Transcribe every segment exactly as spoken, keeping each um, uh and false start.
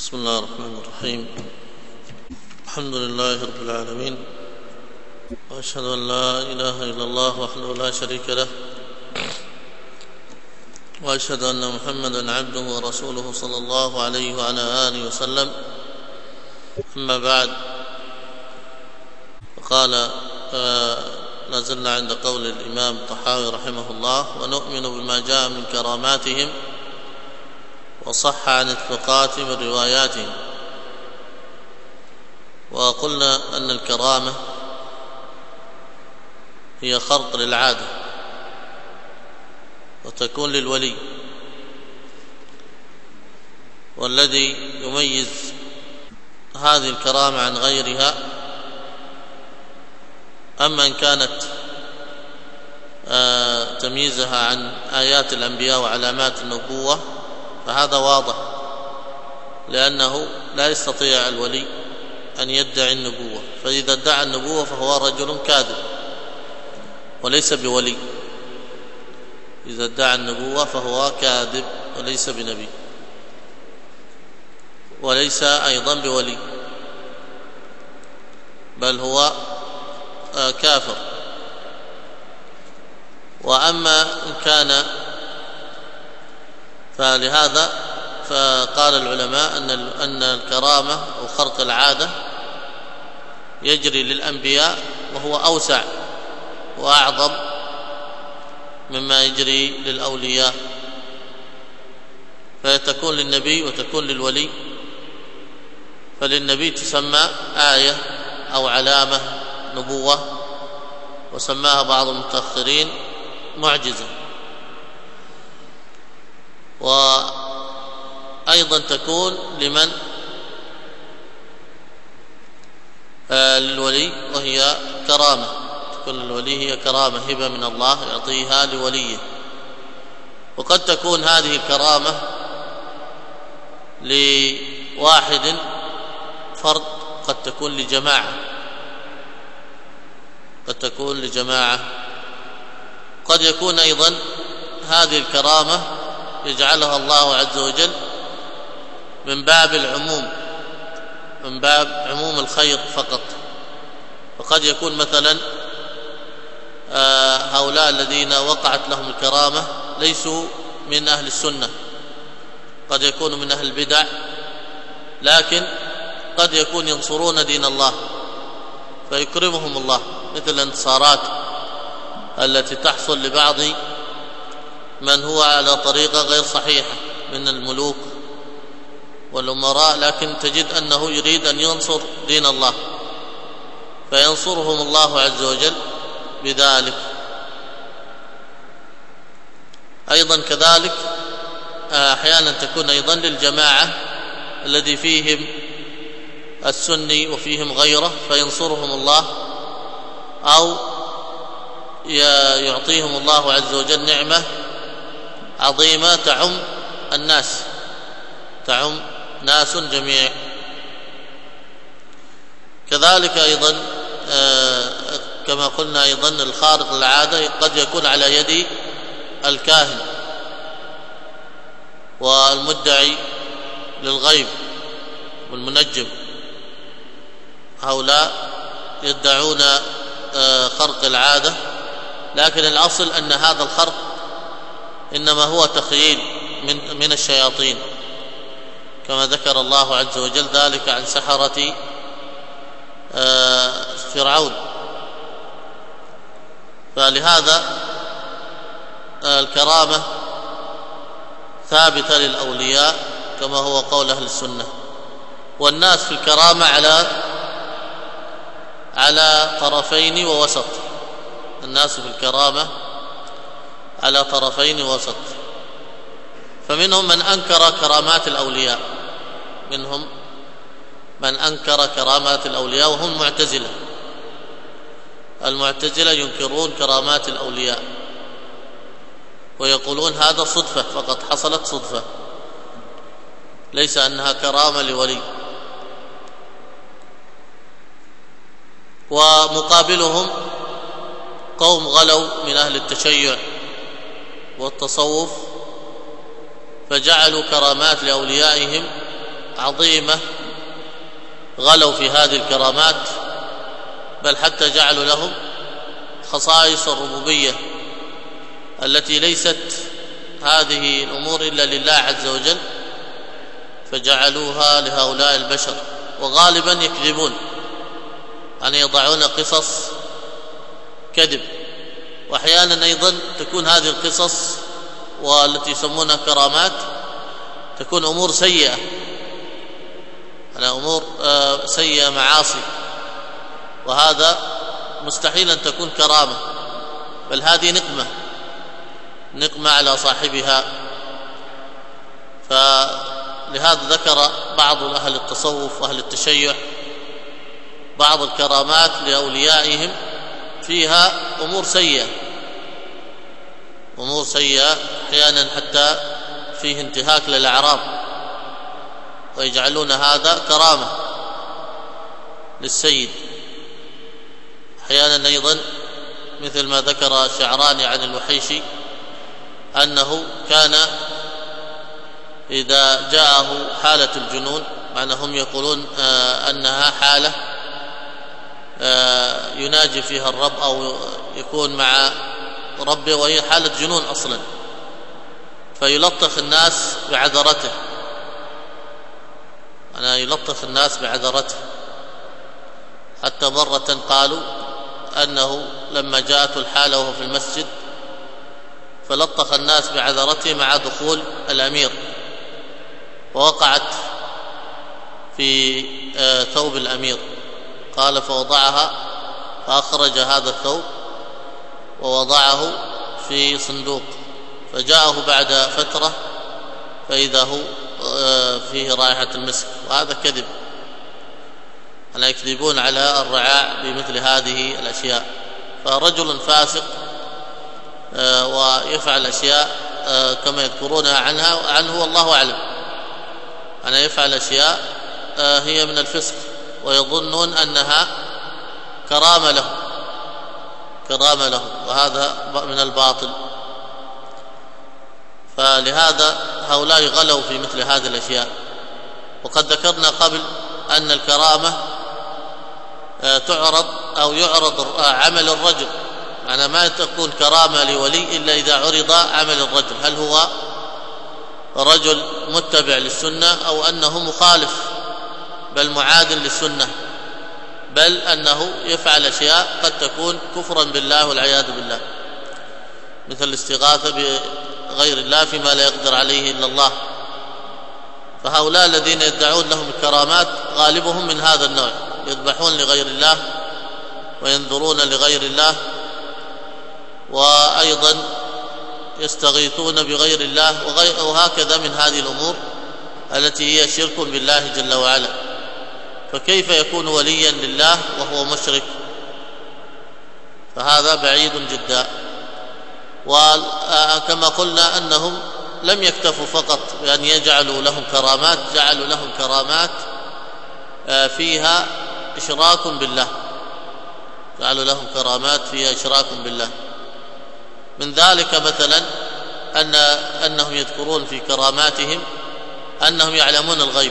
بسم الله الرحمن الرحيم. الحمد لله رب العالمين، وأشهد أن لا إله إلا الله وحده لا شريك له، وأشهد أن محمدا عبده ورسوله صلى الله عليه وعلى آله وسلم. أما بعد، قال لا زلنا عند قول الإمام الطحاوي رحمه الله: ونؤمن بما جاء من كراماتهم وصح عن الثقات من رواياتهم. وقلنا أن الكرامة هي خرق للعادة، وتكون للولي، والذي يميز هذه الكرامة عن غيرها، أما إن كانت آه تمييزها عن آيات الأنبياء وعلامات النبوة فهذا واضح، لأنه لا يستطيع الولي أن يدعي النبوة، فإذا ادعى النبوة فهو رجل كاذب وليس بولي. إذا ادعى النبوة فهو كاذب وليس بنبي، وليس أيضا بولي، بل هو كافر. وأما إن كان، فلهذا فقال العلماء أن أن الكرامة أو خرق العادة يجري للأنبياء، وهو أوسع وأعظم مما يجري للأولياء، فتكون للنبي وتكون للولي. فللنبي تسمى آية أو علامة نبوة، وسماها بعض المتأخرين معجزة. وأيضا تكون لمن آه للولي، وهي كرامة، تكون للولي هي كرامة، هبة من الله يعطيها لوليه. وقد تكون هذه الكرامة لواحد فرد، قد تكون لجماعة، قد تكون لجماعة قد يكون أيضا هذه الكرامة يجعلها الله عز وجل من باب العموم، من باب عموم الخير فقط. وقد يكون مثلا هؤلاء الذين وقعت لهم الكرامة ليسوا من أهل السنة، قد يكونوا من أهل البدع، لكن قد يكون ينصرون دين الله فيكرمهم الله، مثل الانتصارات التي تحصل لبعض من هو على طريقة غير صحيحة من الملوك والأمراء، لكن تجد أنه يريد أن ينصر دين الله فينصرهم الله عز وجل بذلك. أيضا كذلك أحيانا تكون أيضا للجماعة الذي فيهم السني وفيهم غيره فينصرهم الله، أو يعطيهم الله عز وجل نعمة عظيمة تعم الناس، تعم ناس جميع. كذلك أيضا كما قلنا أيضا الخارق للعادة قد يكون على يد الكاهن والمدعي للغيب والمنجم، هؤلاء يدعون خرق العادة، لكن الأصل أن هذا الخرق إنما هو تخييل من من الشياطين، كما ذكر الله عز وجل ذلك عن سحرة فرعون. فلهذا الكرامة ثابتة للأولياء كما هو قول أهل السنة. والناس في الكرامة على على طرفين ووسط، الناس في الكرامة على طرفين ووسط. فمنهم من أنكر كرامات الأولياء، منهم من أنكر كرامات الأولياء وهم المعتزلة. المعتزلة ينكرون كرامات الأولياء ويقولون هذا صدفة فقط، حصلت صدفة، ليس أنها كرامة لولي. ومقابلهم قوم غلوا من أهل التشيع والتصوف، فجعلوا كرامات لأوليائهم عظيمة غلوا في هذه الكرامات، بل حتى جعلوا لهم خصائص الربوبية التي ليست هذه الأمور إلا لله عز وجل، فجعلوها لهؤلاء البشر، وغالبا يكذبون، يعني يضعون قصص كذب. وأحيانا أيضا تكون هذه القصص والتي يسمونها كرامات تكون أمور سيئة، يعني أمور سيئة، معاصي، وهذا مستحيل أن تكون كرامة، بل هذه نقمة نقمة على صاحبها. فلهذا ذكر بعض أهل التصوف وأهل التشيع بعض الكرامات لأوليائهم فيها أمور سيئة أمور سيئة أحيانا حتى فيه انتهاك للأعراض، ويجعلون هذا كرامة للسيد. أحيانا أيضا مثل ما ذكر الشعراني عن الوحيشي أنه كان إذا جاءه حالة الجنون، معنى هم يقولون أنها حالة يناجي فيها الرب أو يكون مع ربه، وهي حالة جنون أصلا، فيلطخ الناس بعذرته، أنا يلطخ الناس بعذرته. حتى مرة قالوا أنه لما جاءته الحالة وهو في المسجد فلطخ الناس بعذرته مع دخول الأمير، ووقعت في ثوب الأمير، قال فوضعها فأخرج هذا الثوب ووضعه في صندوق، فجاءه بعد فترة فإذا هو فيه رائحة المسك، وهذا كذب. أنا يكذبون على الرعاع بمثل هذه الأشياء. فرجل فاسق ويفعل أشياء كما يذكرونها عنها عنه والله أعلم، أنا يفعل أشياء هي من الفسق، ويظنون أنها كرامة له كرامة له وهذا من الباطل. فلهذا هؤلاء غلوا في مثل هذه الأشياء. وقد ذكرنا قبل أن الكرامة تعرض أو يعرض عمل الرجل، معنى ما تكون كرامة لولي إلا إذا عرض عمل الرجل، هل هو رجل متبع للسنة أو أنه مخالف بل معاد للسنة، بل أنه يفعل أشياء قد تكون كفرا بالله والعياذ بالله، مثل الاستغاثة بغير الله فيما لا يقدر عليه إلا الله. فهؤلاء الذين يدعون لهم الكرامات غالبهم من هذا النوع، يذبحون لغير الله وينذرون لغير الله، وأيضا يستغيثون بغير الله، وهكذا من هذه الأمور التي هي شرك بالله جل وعلا. فكيف يكون وليا لله وهو مشرك؟ فهذا بعيد جدا. وكما قلنا أنهم لم يكتفوا فقط بأن يجعلوا لهم كرامات، جعلوا لهم كرامات فيها إشراك بالله، جعلوا لهم كرامات فيها إشراك بالله. من ذلك مثلا أن أنهم يذكرون في كراماتهم أنهم يعلمون الغيب،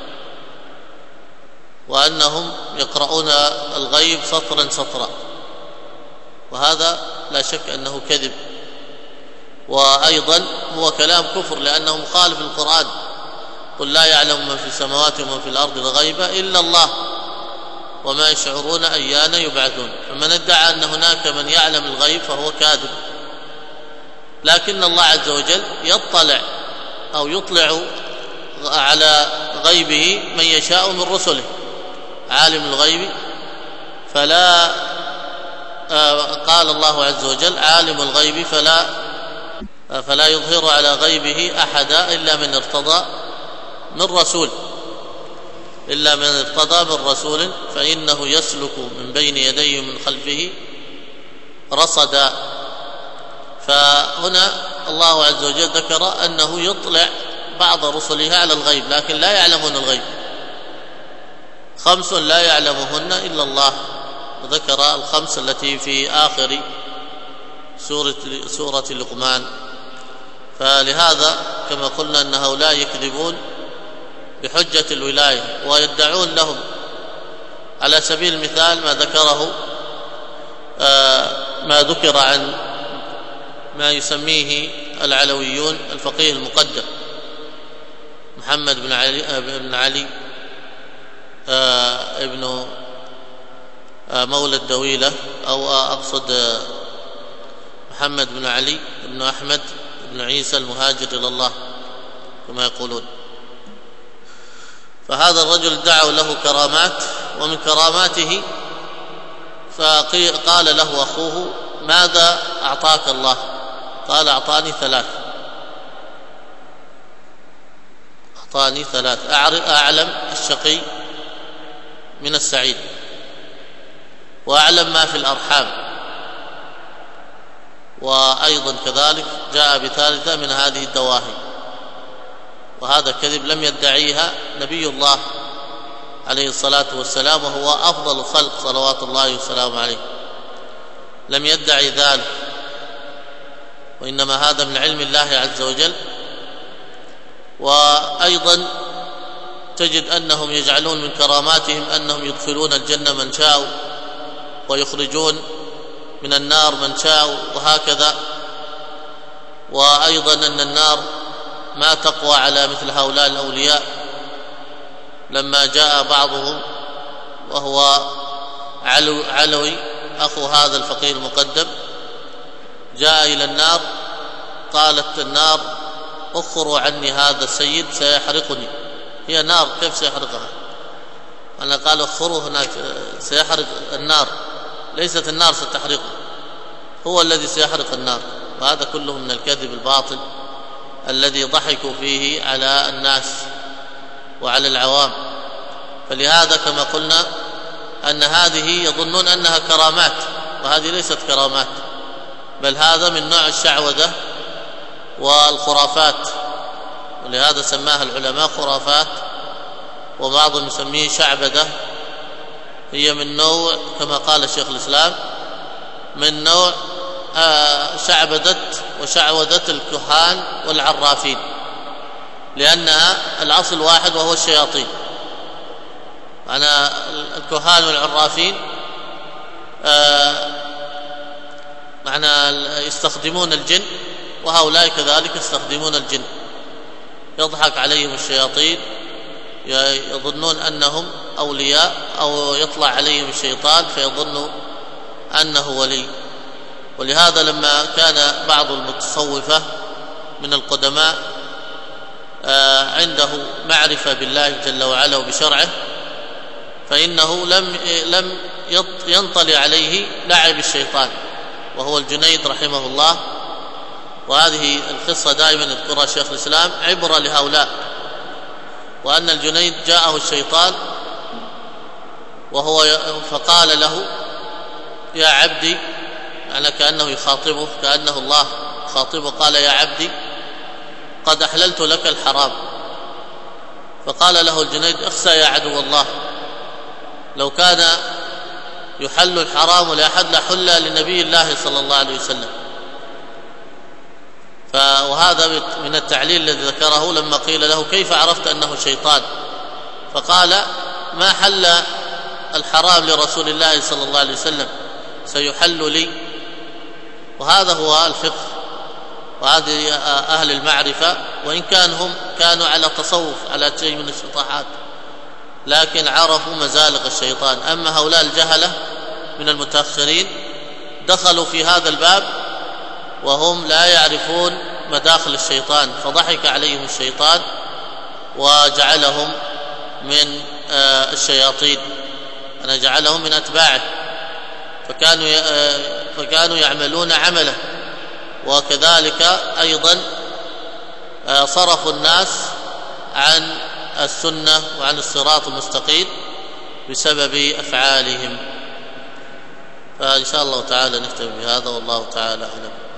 وأنهم يقرؤون الغيب سطرا سطرا، وهذا لا شك أنه كذب، وأيضا هو كلام كفر لأنه مخالف للقرآن. قل لا يعلم من في السماوات ومن في الأرض الغيب إلا الله وما يشعرون أيان يبعثون. فمن ادعى أن هناك من يعلم الغيب فهو كاذب، لكن الله عز وجل يطلع أو يطلع على غيبه من يشاء من رسله، عالم الغيب فلا قال الله عز وجل عالم الغيب فلا فلا يظهر على غيبه أحدا إلا من ارتضى من رسول إلا من ارتضى من رسول فإنه يسلك من بين يديه ومن خلفه رصدا. فهنا الله عز وجل ذكر أنه يطلع بعض رسله على الغيب، لكن لا يعلمون الغيب. خمس لا يعلمهن إلا الله، وذكر الخمس التي في آخر سورة, سورة لقمان. فلهذا كما قلنا أن هؤلاء يكذبون بحجة الولاية، ويدعون لهم على سبيل المثال ما ذكره ما ذكر عن ما يسميه العلويون الفقيه المقدم محمد بن علي بن علي ابن مولى الدويلة، أو أقصد محمد بن علي بن أحمد بن عيسى المهاجر إلى الله كما يقولون. فهذا الرجل ادعوا له كرامات، ومن كراماته فقال له أخوه: ماذا أعطاك الله؟ قال: أعطاني ثلاث أعطاني ثلاث أعلم الشقي من السعيد، وأعلم ما في الأرحام، وأيضا كذلك جاء بثالثة من هذه الدواهي. وهذا كذب لم يدعيها نبي الله عليه الصلاة والسلام، وهو أفضل الخلق صلوات الله وسلامه عليه، لم يدعي ذلك، وإنما هذا من علم الله عز وجل. وأيضا تجد أنهم يجعلون من كراماتهم أنهم يدخلون الجنة من شاءوا ويخرجون من النار من شاءوا، وهكذا. وأيضا أن النار ما تقوى على مثل هؤلاء الأولياء. لما جاء بعضهم وهو علو علوي أخو هذا الفقيه المقدم جاء إلى النار، قالت النار: اخروا عني هذا السيد سيحرقني. هي نار، كيف سيحرقها؟ أنا قال: اخروا هناك سيحرق النار، ليست النار ستحرقه، هو الذي سيحرق النار. وهذا كله من الكذب الباطل الذي ضحكوا فيه على الناس وعلى العوام. فلهذا كما قلنا أن هذه يظنون أنها كرامات، وهذه ليست كرامات، بل هذا من نوع الشعوذة والخرافات، ولهذا سماها العلماء خرافات، وبعضهم يسميه شعبذة. هي من نوع كما قال شيخ الإسلام من نوع شعبذة وشعوذة الكهان والعرافين، لأنها الأصل واحد وهو الشياطين. معنى الكهان والعرافين معنى يستخدمون الجن، وهؤلاء كذلك يستخدمون الجن، يضحك عليهم الشياطين، يظنون أنهم أولياء، أو يطلع عليهم الشيطان فيظنوا أنه ولي. ولهذا لما كان بعض المتصوفة من القدماء عنده معرفة بالله جل وعلا وبشرعه، فإنه لم لم ينطلي عليه لعب الشيطان، وهو الجنيد رحمه الله. وهذه القصة دائما يذكرها شيخ الإسلام عبرة لهؤلاء، وأن الجنيد جاءه الشيطان وهو فقال له: يا عبدي، يعني كأنه يخاطبه، كأنه الله خاطبه، قال: يا عبدي قد أحللت لك الحرام. فقال له الجنيد: اخسى يا عدو الله، لو كان يحل الحرام لأحد لحل لنبي الله صلى الله عليه وسلم. وهذا من التعليل الذي ذكره لما قيل له: كيف عرفت أنه شيطان؟ فقال: ما حل الحرام لرسول الله صلى الله عليه وسلم سيحل لي. وهذا هو الفقه، وهذه أهل المعرفة، وإن كان هم كانوا على تصوف على شيء من الشطحات، لكن عرفوا مزالق الشيطان. أما هؤلاء الجهلة من المتأخرين دخلوا في هذا الباب وهم لا يعرفون مداخل الشيطان، فضحك عليهم الشيطان وجعلهم من الشياطين، أنا جعلهم من أتباعه، فكانوا فكانوا يعملون عمله. وكذلك أيضا صرفوا الناس عن السنة وعن الصراط المستقيم بسبب أفعالهم. فإن شاء الله تعالى نختم بهذا، والله تعالى أعلم.